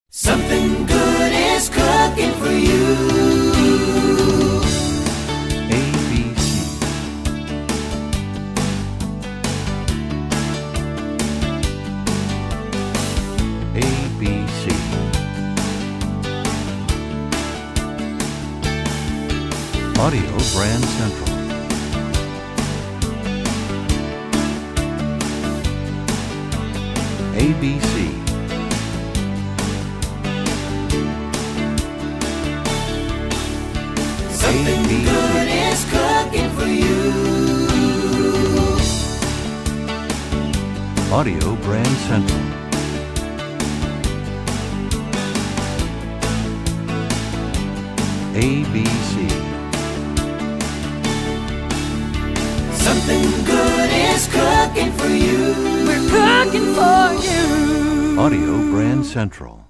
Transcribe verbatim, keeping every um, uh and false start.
Something good is cooking for you. A B C. A B C. Audio Brand Central. A B C. Something good is cooking for you. Audio Brand Central. A B C. Something good is cooking for you. We're cooking for you. Audio Brand Central.